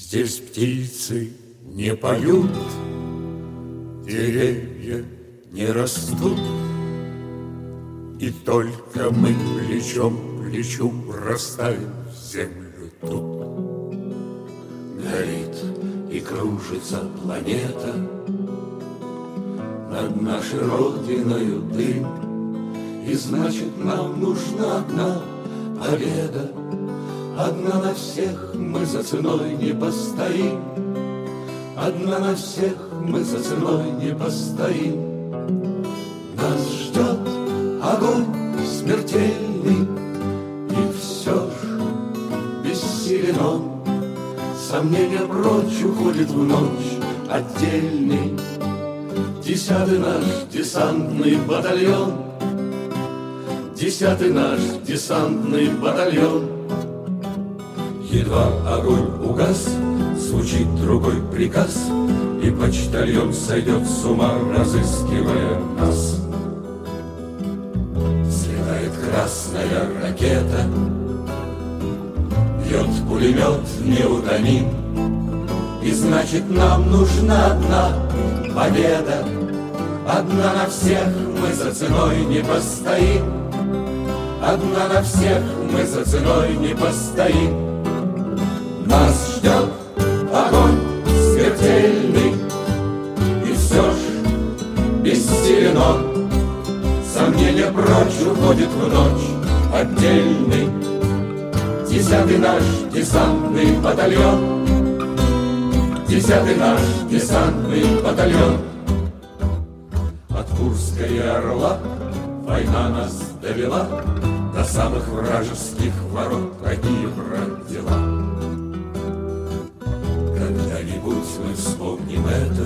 Здесь птицы не поют, деревья не растут, и только мы плечом к плечу растаем в землю тут. Горит и кружится планета, над нашей родиною дым, и значит нам нужна одна победа. Одна на всех мы за ценой не постоим, одна на всех мы за ценой не постоим. Нас ждет огонь смертельный, и все ж бессилен он. Сомнения прочь уходит в ночь отдельный 10-й наш десантный батальон, 10-й наш десантный батальон. Едва огонь угас, звучит другой приказ, и почтальон сойдет с ума, разыскивая нас. Взлетает красная ракета, бьет пулемет неутомим, и значит нам нужна одна победа. Одна на всех мы за ценой не постоим, одна на всех мы за ценой не постоим. Нас ждет огонь смертельный, и все ж бессилен он. Сомнения прочь уходит в ночь отдельный 10-й наш десантный батальон, 10-й наш десантный батальон. От Курска и Орла война нас довела до самых вражеских ворот. Какие, брат, дела? Когда-нибудь мы вспомним это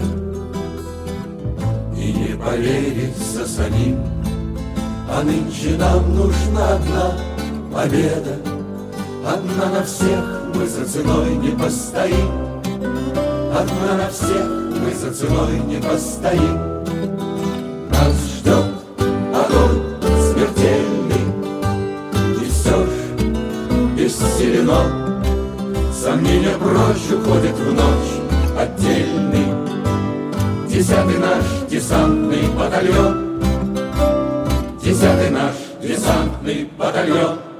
и не поверится самим. А нынче нам нужна одна победа. Одна на всех мы за ценой не постоим, одна на всех мы за ценой не постоим. Нас ждет огонь смертельный, и все ж бессилен он. Сомнения прочь уходит в ночь отдельный 10-й наш десантный батальон, 10-й наш десантный батальон.